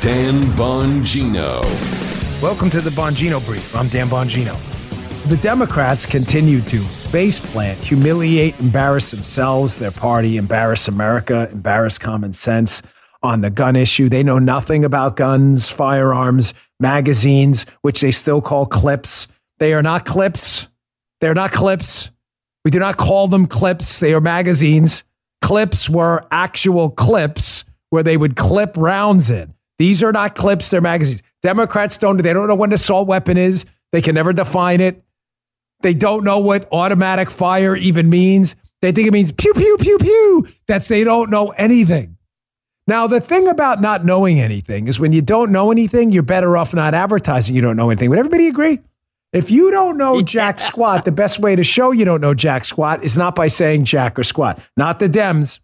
Dan Bongino. Welcome to the Bongino Brief. I'm Dan Bongino. The Democrats continue to face plant, humiliate, embarrass themselves, their party, embarrass America, embarrass common sense on the gun issue. They know nothing about guns, firearms, magazines, which they still call clips. They are not clips. They're not clips. We do not call them clips. They are magazines. Clips were actual clips where they would clip rounds in. These are not clips. They're magazines. Democrats they don't know what an assault weapon is. They can never define it. They don't know what automatic fire even means. They think it means pew, pew, pew, pew. They don't know anything. Now, the thing about not knowing anything is when you don't know anything, you're better off not advertising you don't know anything. Would everybody agree? If you don't know jack squat, the best way to show you don't know jack squat is not by saying jack or squat. Not the Dems.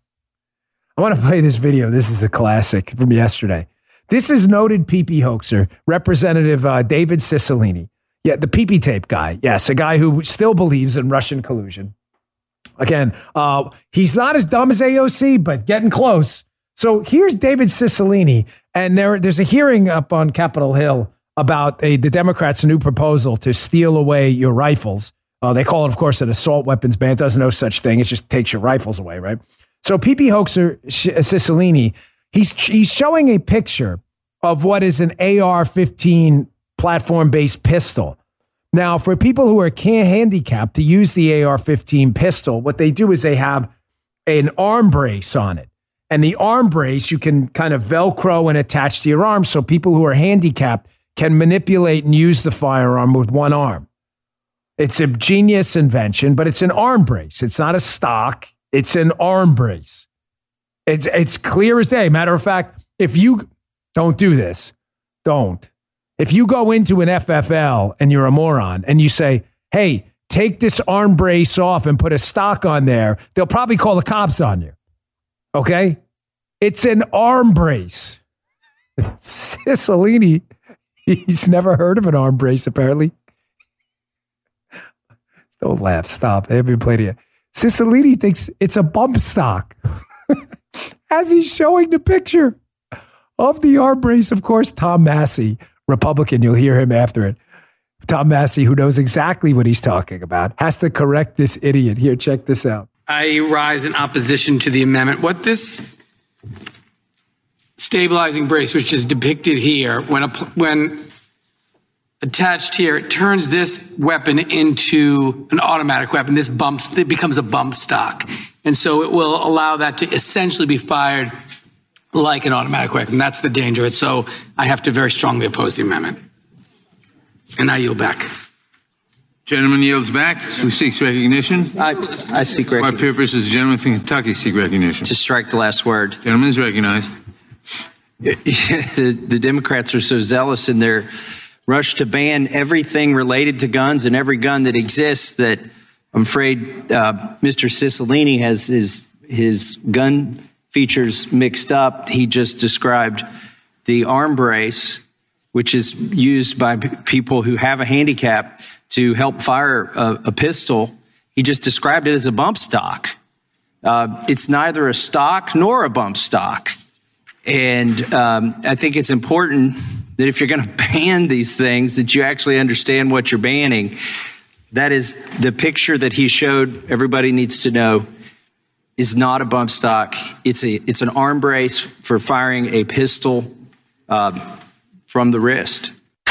I want to play this video. This is a classic from yesterday. This is noted PP hoaxer, Representative David Cicilline. Yeah, the PP tape guy. Yes, a guy who still believes in Russian collusion. Again, he's not as dumb as AOC, but getting close. So here's David Cicilline, and there's a hearing up on Capitol Hill about the Democrats' new proposal to steal away your rifles. They call it, of course, an assault weapons ban. It does no such thing. It just takes your rifles away, right? So PP hoaxer Cicilline, he's showing a picture of what is an AR-15 platform-based pistol. Now, for people who are handicapped to use the AR-15 pistol, what they do is they have an arm brace on it. And the arm brace, you can kind of Velcro and attach to your arm so people who are handicapped can manipulate and use the firearm with one arm. It's a genius invention, but it's an arm brace. It's not a stock. It's an arm brace. It's clear as day. Matter of fact, if you don't do this, don't. If you go into an FFL and you're a moron and you say, hey, take this arm brace off and put a stock on there, they'll probably call the cops on you. Okay? It's an arm brace. Cicilline, he's never heard of an arm brace, apparently. Don't laugh. Stop. They haven't played it yet. Cicilline thinks it's a bump stock. As he's showing the picture of the arm brace, of course, Tom Massey, Republican, you'll hear him after it. Tom Massey, who knows exactly what he's talking about, has to correct this idiot. Here, check this out. I rise in opposition to the amendment. What this stabilizing brace, which is depicted here, when attached here, it turns this weapon into an automatic weapon. It becomes a bump stock. And so it will allow that to essentially be fired like an automatic weapon. That's the danger of it. So I have to very strongly oppose the amendment. And I yield back. Gentleman yields back. Who seeks recognition? I seek recognition. What purpose does the gentleman from Kentucky seek recognition? To strike the last word. Gentleman is recognized. The Democrats are so zealous in their rush to ban everything related to guns and every gun that exists that I'm afraid Mr. Cicilline has his gun features mixed up. He just described the arm brace, which is used by people who have a handicap to help fire a pistol. He just described it as a bump stock. It's neither a stock nor a bump stock. And I think it's important that if you're going to ban these things, that you actually understand what you're banning. That is the picture that he showed. Everybody needs to know is not a bump stock. It's an arm brace for firing a pistol from the wrist.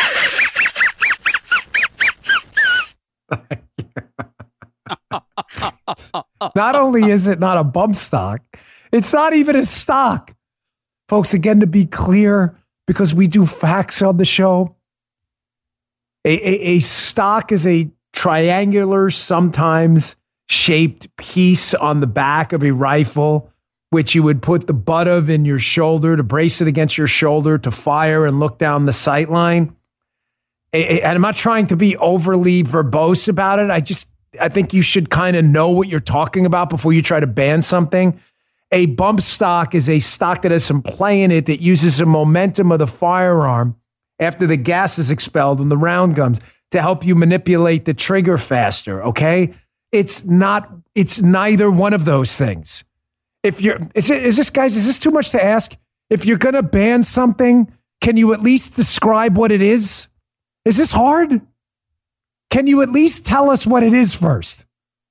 Not only is it not a bump stock, it's not even a stock. Folks, again, to be clear, because we do facts on the show, a stock is a triangular, sometimes shaped piece on the back of a rifle, which you would put the butt of in your shoulder to brace it against your shoulder to fire and look down the sight line. And I'm not trying to be overly verbose about it. I think you should kind of know what you're talking about before you try to ban something. A bump stock is a stock that has some play in it that uses the momentum of the firearm after the gas is expelled when the round comes to help you manipulate the trigger faster, okay? It's neither one of those things. Is this too much to ask? If you're going to ban something, Can you at least describe what it is? Is this hard? Can you at least tell us what it is first?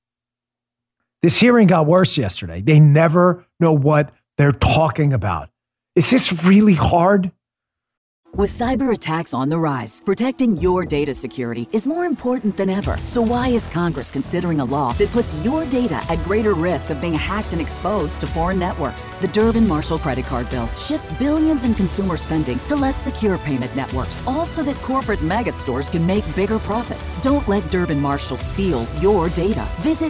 This hearing got worse yesterday. They never know what they're talking about. Is this really hard? With cyber attacks on the rise, protecting your data security is more important than ever. So why is Congress considering a law that puts your data at greater risk of being hacked and exposed to foreign networks? The Durbin-Marshall credit card bill shifts billions in consumer spending to less secure payment networks, all so that corporate mega stores can make bigger profits. Don't let Durbin-Marshall steal your data. Visit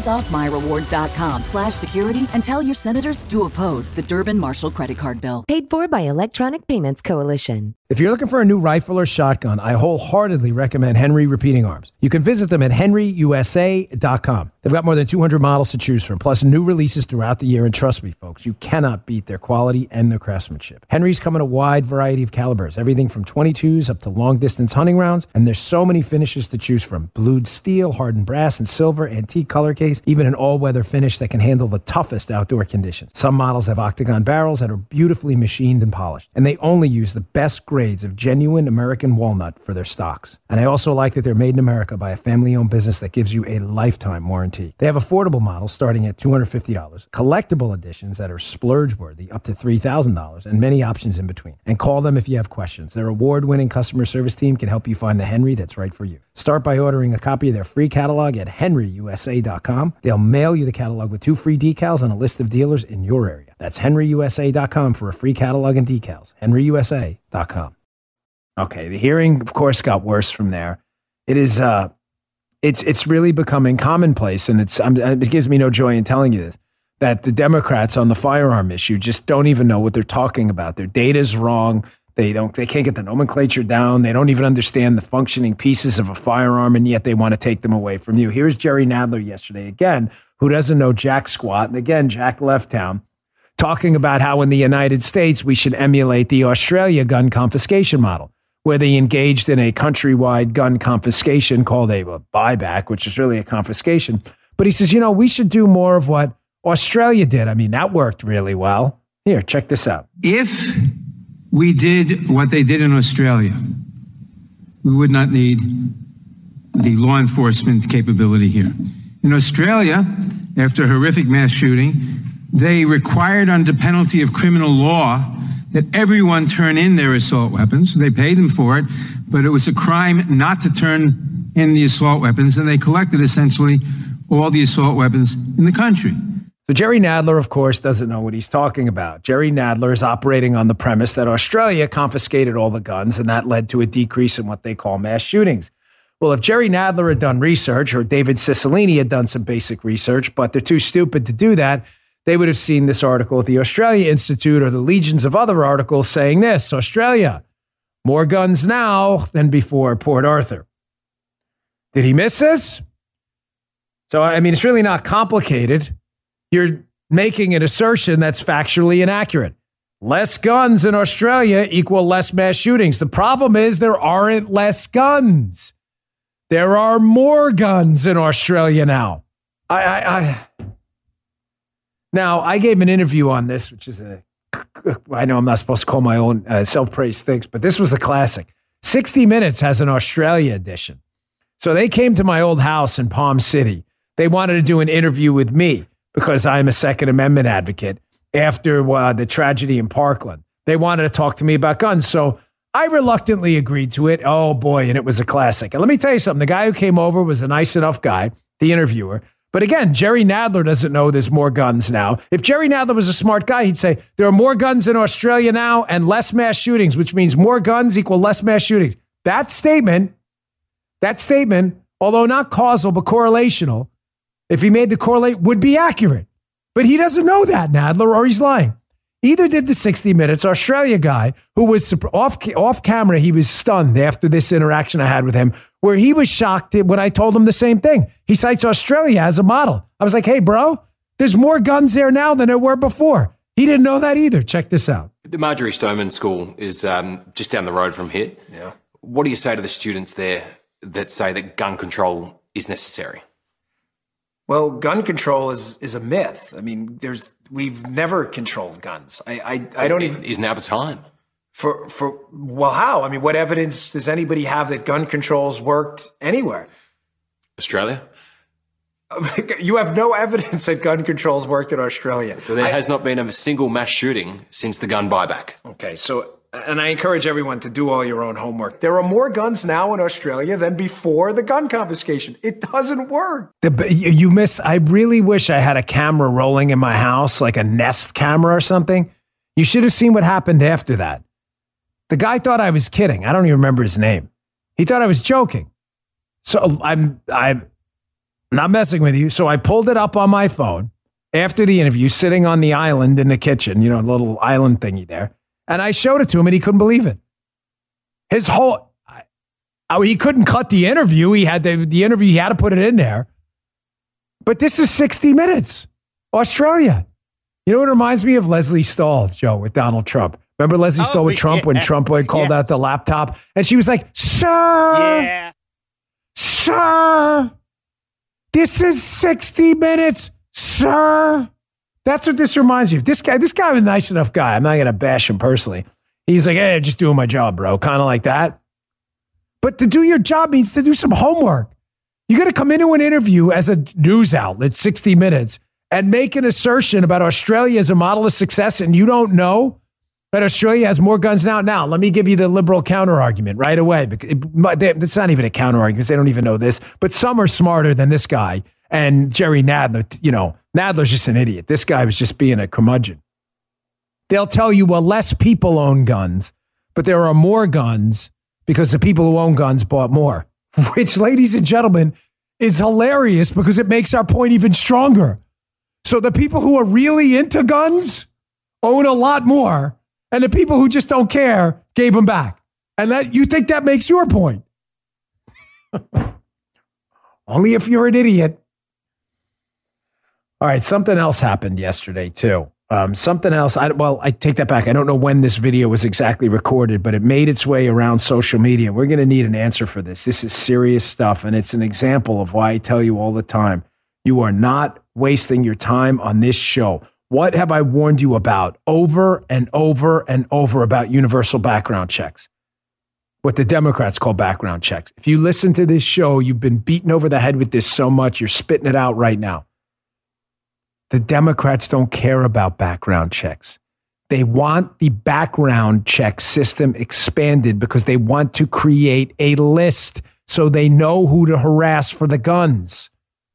handsoffmyrewards.com/security and tell your senators to oppose the Durbin-Marshall credit card bill. Paid for by Electronic Payments Coalition. If you're looking for a new rifle or shotgun, I wholeheartedly recommend Henry Repeating Arms. You can visit them at henryusa.com. They've got more than 200 models to choose from, plus new releases throughout the year. And trust me, folks, you cannot beat their quality and their craftsmanship. Henry's come in a wide variety of calibers, everything from 22s up to long-distance hunting rounds. And there's so many finishes to choose from. Blued steel, hardened brass and silver, antique color case, even an all-weather finish that can handle the toughest outdoor conditions. Some models have octagon barrels that are beautifully machined and polished. And they only use the best grades of genuine American walnut for their stocks. And I also like that they're made in America by a family-owned business that gives you a lifetime warranty. They have affordable models starting at $250, collectible editions that are splurge-worthy up to $3,000, and many options in between. And call them if you have questions. Their award-winning customer service team can help you find the Henry that's right for you. Start by ordering a copy of their free catalog at henryusa.com. They'll mail you the catalog with 2 free decals and a list of dealers in your area. That's henryusa.com for a free catalog and decals. henryusa.com. Okay, the hearing, of course, got worse from there. It is, it's really becoming commonplace, and it gives me no joy in telling you this, that the Democrats on the firearm issue just don't even know what they're talking about. Their data's wrong. They can't get the nomenclature down. They don't even understand the functioning pieces of a firearm, and yet they want to take them away from you. Here's Jerry Nadler yesterday, again, who doesn't know jack squat. And again, Jack left town, talking about how in the United States we should emulate the Australia gun confiscation model, where they engaged in a countrywide gun confiscation called a buyback, which is really a confiscation. But he says, we should do more of what Australia did. I mean, that worked really well. Here, check this out. If we did what they did in Australia, we would not need the law enforcement capability here. In Australia, after a horrific mass shooting, they required under penalty of criminal law that everyone turn in their assault weapons. They paid them for it, but it was a crime not to turn in the assault weapons, and they collected essentially all the assault weapons in the country. So Jerry Nadler, of course, doesn't know what he's talking about. Jerry Nadler is operating on the premise that Australia confiscated all the guns, and that led to a decrease in what they call mass shootings. Well, if Jerry Nadler had done research, or David Cicilline had done some basic research, but they're too stupid to do that, they would have seen this article at the Australia Institute or the legions of other articles saying this: Australia, more guns now than before Port Arthur. Did he miss this? So, I mean, it's really not complicated. You're making an assertion that's factually inaccurate. Less guns in Australia equal less mass shootings. The problem is there aren't less guns. There are more guns in Australia now. Now, I gave an interview on this, which is I know I'm not supposed to call my own self-praise things, but this was a classic. 60 Minutes has an Australia edition. So they came to my old house in Palm City. They wanted to do an interview with me because I'm a Second Amendment advocate after the tragedy in Parkland. They wanted to talk to me about guns. So I reluctantly agreed to it. Oh, boy, and it was a classic. And let me tell you something. The guy who came over was a nice enough guy, the interviewer. But again, Jerry Nadler doesn't know there's more guns now. If Jerry Nadler was a smart guy, he'd say there are more guns in Australia now and less mass shootings, which means more guns equal less mass shootings. That statement, although not causal but correlational, if he made the correlate, would be accurate. But he doesn't know that, Nadler, or he's lying. Either did the 60 Minutes Australia guy, who was off camera. He was stunned after this interaction I had with him, where he was shocked when I told him the same thing. He cites Australia as a model. I was like, hey, bro, there's more guns there now than there were before. He didn't know that either. Check this out. The Marjorie Stoneman School is just down the road from here. Yeah. What do you say to the students there that say that gun control is necessary? Well, gun control is a myth. I mean, we've never controlled guns. I don't even. Is now the time? Well, how? I mean, what evidence does anybody have that gun controls worked anywhere? Australia? You have no evidence that gun controls worked in Australia. Well, there has not been a single mass shooting since the gun buyback. Okay, so, and I encourage everyone to do all your own homework. There are more guns now in Australia than before the gun confiscation. It doesn't work. I really wish I had a camera rolling in my house, like a Nest camera or something. You should have seen what happened after that. The guy thought I was kidding. I don't even remember his name. He thought I was joking. So I'm not messing with you. So I pulled it up on my phone after the interview, sitting on the island in the kitchen, a little island thingy there. And I showed it to him and he couldn't believe it. He couldn't cut the interview. He had the interview. He had to put it in there. But this is 60 Minutes, Australia. You know what reminds me of? Leslie Stahl, Joe, with Donald Trump. Remember Leslie Stahl with Trump when Trump called out the laptop? And she was like, sir, this is 60 Minutes, sir. That's what this reminds me of. This guy was a nice enough guy. I'm not going to bash him personally. He's like, hey, I'm just doing my job, bro. Kind of like that. But to do your job means to do some homework. You got to come into an interview as a news outlet, 60 Minutes, and make an assertion about Australia as a model of success, and you don't know that Australia has more guns now. Now, let me give you the liberal counter-argument right away. It's not even a counter-argument because they don't even know this, but some are smarter than this guy. And Jerry Nadler, Nadler's just an idiot. This guy was just being a curmudgeon. They'll tell you, well, less people own guns, but there are more guns because the people who own guns bought more, which, ladies and gentlemen, is hilarious because it makes our point even stronger. So the people who are really into guns own a lot more, and the people who just don't care gave them back. And that you think that makes your point. Only if you're an idiot. All right, something else happened yesterday, too. Something else. I take that back. I don't know when this video was exactly recorded, but it made its way around social media. We're going to need an answer for this. This is serious stuff, and it's an example of why I tell you all the time, you are not wasting your time on this show. What have I warned you about over and over and over about universal background checks? What the Democrats call background checks. If you listen to this show, you've been beaten over the head with this so much, you're spitting it out right now. The Democrats don't care about background checks. They want the background check system expanded because they want to create a list so they know who to harass for the guns.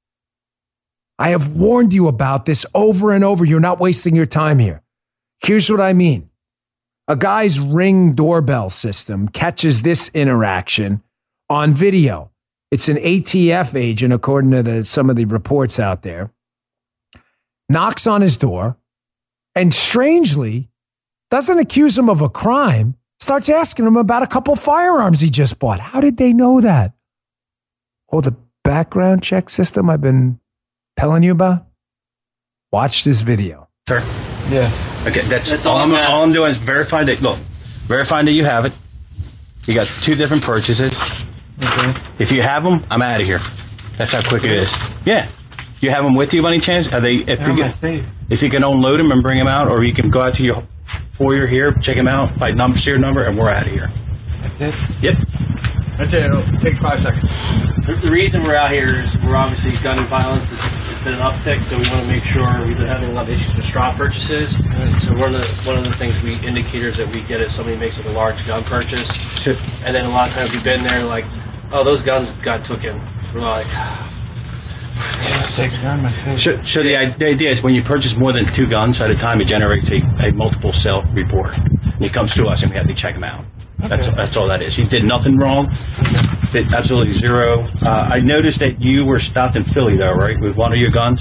I have warned you about this over and over. You're not wasting your time here. Here's what I mean. A guy's Ring doorbell system catches this interaction on video. It's an ATF agent, according to some of the reports out there. Knocks on his door, and strangely, doesn't accuse him of a crime, starts asking him about a couple firearms he just bought. How did they know that? Oh, the background check system I've been telling you about? Watch this video. Sir? Yeah. Okay, that's all I'm doing is verifying that you have it. You got 2 different purchases. Okay. If you have them, I'm out of here. That's how quick it is. Yeah. You have them with you by any chance? Are they? If you can unload them and bring them out, or you can go out to your foyer here, check them out, by serial number, and we're out of here. That's it? Yep. That's it. It'll take 5 seconds. The reason we're out here is we're obviously gun violence. It's been an uptick, so we want to make sure we've been having a lot of issues with straw purchases. So one of the things indicators that we get is somebody makes like a large gun purchase, and then a lot of times we've been there like, oh, those guns got taken. We're like. So the idea is when you purchase more than 2 guns at a time, it generates a multiple sale report. And it comes to us, and we have to check them out. Okay. That's all that is. You did nothing wrong. Did absolutely zero. I noticed that you were stopped in Philly, though, right, with one of your guns?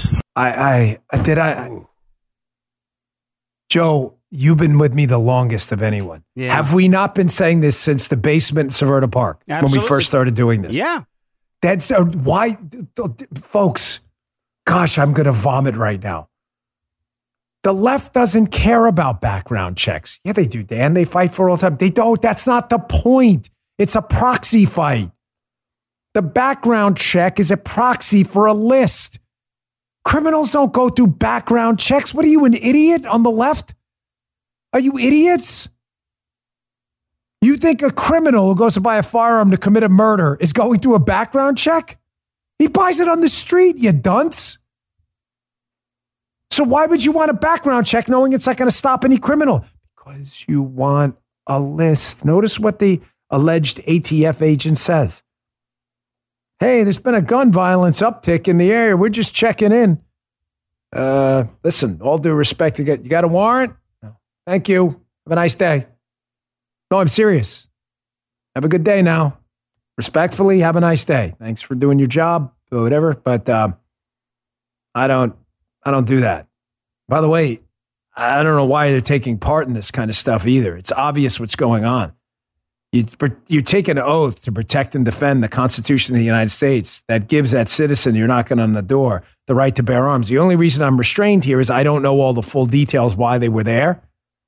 Joe, you've been with me the longest of anyone. Yeah. Have we not been saying this since the basement in Severna Park when we first started doing this? Yeah. That's why, folks, gosh, I'm going to vomit right now. The left doesn't care about background checks. Yeah, they do, Dan. They fight for it all the time. They don't. That's not the point. It's a proxy fight. The background check is a proxy for a list. Criminals don't go through background checks. What are you, an idiot on the left? Are you idiots? You think a criminal who goes to buy a firearm to commit a murder is going through a background check? He buys it on the street, you dunce. So why would you want a background check knowing it's not going to stop any criminal? Because you want a list. Notice what the alleged ATF agent says. Hey, there's been a gun violence uptick in the area. We're just checking in. Listen, all due respect, you got a warrant? No. Thank you. Have a nice day. No, I'm serious. Have a good day now. Respectfully, have a nice day. Thanks for doing your job or whatever. But I don't do that. By the way, I don't know why they're taking part in this kind of stuff either. It's obvious what's going on. You take an oath to protect and defend the Constitution of the United States that gives that citizen you're knocking on the door the right to bear arms. The only reason I'm restrained here is I don't know all the full details why they were there.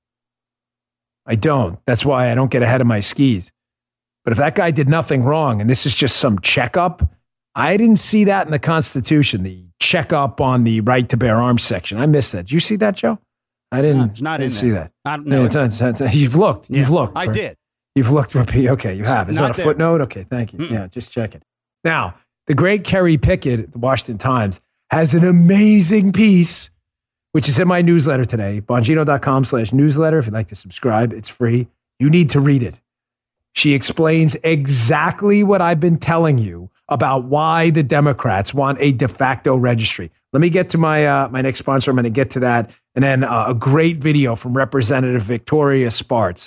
I don't. That's why I don't get ahead of my skis. But if that guy did nothing wrong and this is just some checkup, I didn't see that in the Constitution, the checkup on the right to bear arms section. I missed that. Did you see that, Joe? I didn't. No, it's not didn't in see there. that. No, You've looked. Yeah, You've looked. I did. You've looked. Okay, you have. Is that a there. footnote? Okay, thank you. Mm-mm. Yeah, just checking. Now, the great Kerry Pickett at the Washington Times has an amazing piece, which is in my newsletter today, bongino.com/newsletter. If you'd like to subscribe, it's free. You need to read it. She explains exactly what I've been telling you about why the Democrats want a de facto registry. Let me get to my next sponsor. I'm going to get to that. And then a great video from Representative Victoria Spartz.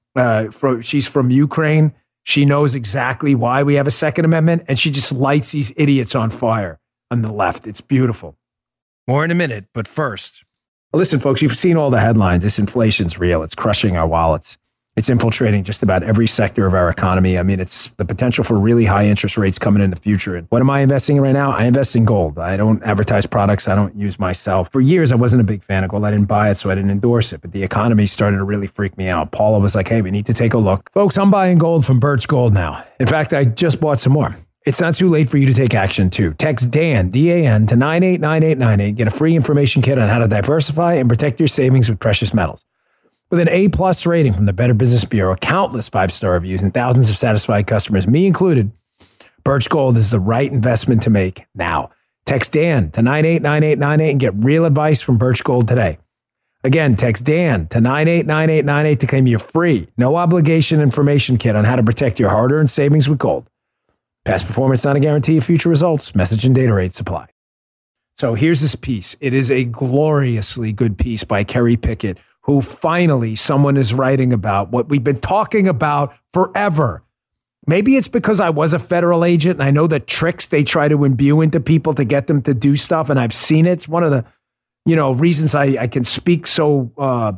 She's from Ukraine. She knows exactly why we have a Second Amendment, and she just lights these idiots on fire on the left. It's beautiful. More in a minute, but first. Listen, folks, you've seen all the headlines. This inflation's real. It's crushing our wallets. It's infiltrating just about every sector of our economy. I mean, it's the potential for really high interest rates coming in the future. And what am I investing in right now? I invest in gold. I don't advertise products I don't use myself. For years, I wasn't a big fan of gold. I didn't buy it, so I didn't endorse it. But the economy started to really freak me out. Paula was like, hey, we need to take a look. Folks, I'm buying gold from Birch Gold now. In fact, I just bought some more. It's not too late for you to take action, too. Text DAN, D-A-N, to 989898. Get a free information kit on how to diversify and protect your savings with precious metals. With an A-plus rating from the Better Business Bureau, countless 5-star reviews, and thousands of satisfied customers, me included, Birch Gold is the right investment to make now. Text DAN to 989898 and get real advice from Birch Gold today. Again, text DAN to 989898 to claim your free, no obligation information kit on how to protect your hard-earned savings with gold. Past performance not a guarantee of future results. Message and data rates apply. So here's this piece. It is a gloriously good piece by Kerry Pickett, who finally someone is writing about what we've been talking about forever. Maybe it's because I was a federal agent and I know the tricks they try to imbue into people to get them to do stuff, and I've seen it. It's one of the, reasons I can speak so, I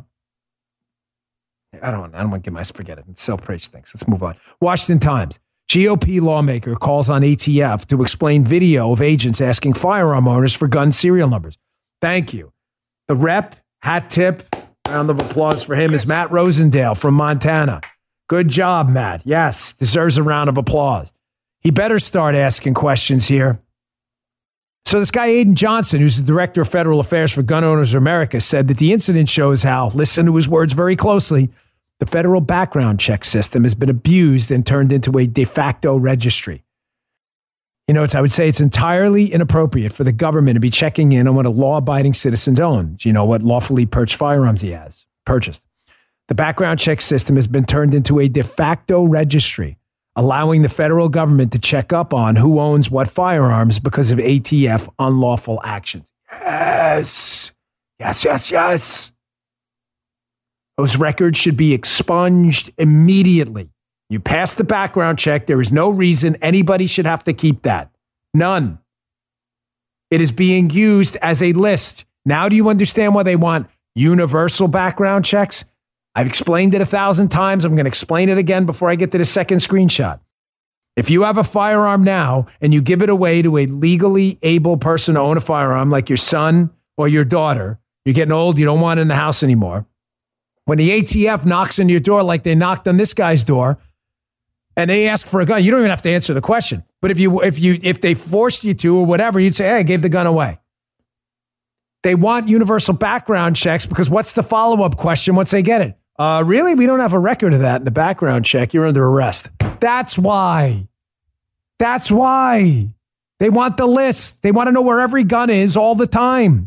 don't want to get forget it. It's self-praise things. Let's move on. Washington Times. GOP lawmaker calls on ATF to explain video of agents asking firearm owners for gun serial numbers. Thank you. The rep, hat tip, round of applause for him, is Matt Rosendale from Montana. Good job, Matt. Yes, deserves a round of applause. He better start asking questions here. So this guy, Aiden Johnson, who's the director of federal affairs for Gun Owners of America, said that the incident shows how, listen to his words very closely, the federal background check system has been abused and turned into a de facto registry. I would say it's entirely inappropriate for the government to be checking in on what a law-abiding citizen owns. What lawfully purchased firearms he has purchased. The background check system has been turned into a de facto registry, allowing the federal government to check up on who owns what firearms because of ATF unlawful actions. Yes. Yes, yes, yes. Those records should be expunged immediately. You pass the background check. There is no reason anybody should have to keep that. None. It is being used as a list. Now do you understand why they want universal background checks? I've explained it 1,000 times. I'm going to explain it again before I get to the second screenshot. If you have a firearm now and you give it away to a legally able person to own a firearm, like your son or your daughter, you're getting old, you don't want it in the house anymore. When the ATF knocks on your door like they knocked on this guy's door, and they ask for a gun, you don't even have to answer the question. But if they forced you to or whatever, you'd say, hey, I gave the gun away. They want universal background checks because what's the follow-up question once they get it? Really? We don't have a record of that in the background check. You're under arrest. That's why. That's why. They want the list. They want to know where every gun is all the time.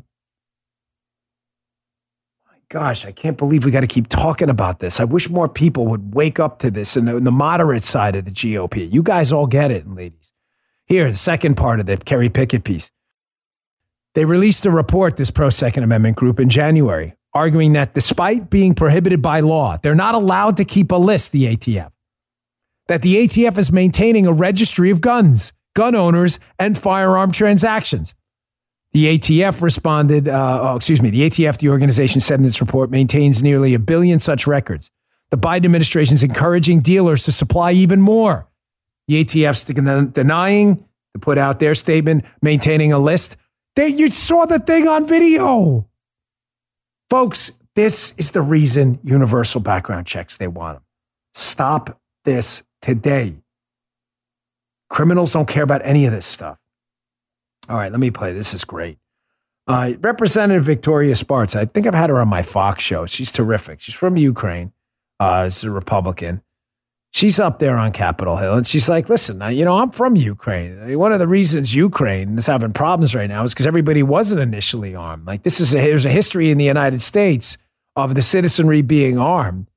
My gosh, I can't believe we got to keep talking about this. I wish more people would wake up to this in the moderate side of the GOP. You guys all get it, ladies. Here, the second part of the Kerry Pickett piece. They released a report, this pro-Second Amendment group, in January, arguing that despite being prohibited by law, they're not allowed to keep a list, the ATF. That the ATF is maintaining a registry of guns, gun owners, and firearm transactions. The ATF responded, the ATF, the organization, said in its report, maintains nearly 1 billion such records. The Biden administration is encouraging dealers to supply even more. The ATF's denying to put out their statement, maintaining a list. You saw the thing on video. Folks, this is the reason universal background checks, they want them. Stop this today. Criminals don't care about any of this stuff. All right, let me play. This is great. Representative Victoria Spartz. I think I've had her on my Fox show. She's terrific. She's from Ukraine. She's a Republican. She's up there on Capitol Hill, and she's like, listen, I'm from Ukraine. One of the reasons Ukraine is having problems right now is because everybody wasn't initially armed. Like, there's a history in the United States of the citizenry being armed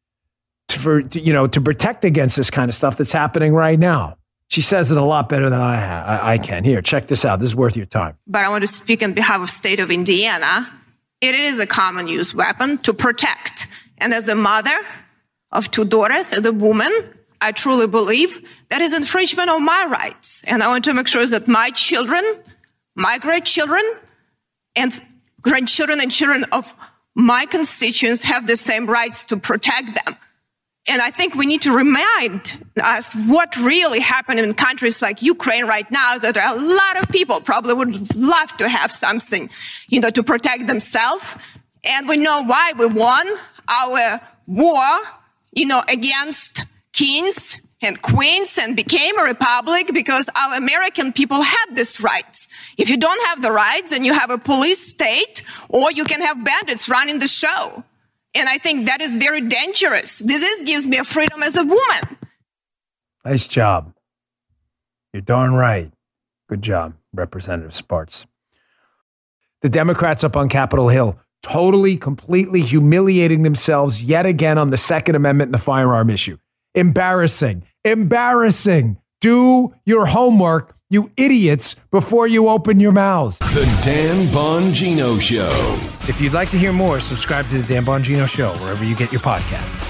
to protect against this kind of stuff that's happening right now. She says it a lot better than I can. Here, check this out. This is worth your time. But I want to speak on behalf of the state of Indiana. It is a common use weapon to protect. And as a mother of 2 daughters, as a woman, I truly believe that is infringement of my rights. And I want to make sure that my children, my grandchildren, and grandchildren and children of my constituents have the same rights to protect them. And I think we need to remind us what really happened in countries like Ukraine right now, that there are a lot of people probably would love to have something, to protect themselves. And we know why we won our war, against kings and queens and became a republic, because our American people had these rights. If you don't have the rights, then you have a police state, or you can have bandits running the show. And I think that is very dangerous. This gives me a freedom as a woman. Nice job. You're darn right. Good job, Representative Spartz. The Democrats up on Capitol Hill, totally, completely humiliating themselves yet again on the Second Amendment and the firearm issue. Embarrassing. Embarrassing. Do your homework, you idiots, before you open your mouths. The Dan Bongino Show. If you'd like to hear more, subscribe to The Dan Bongino Show, wherever you get your podcasts.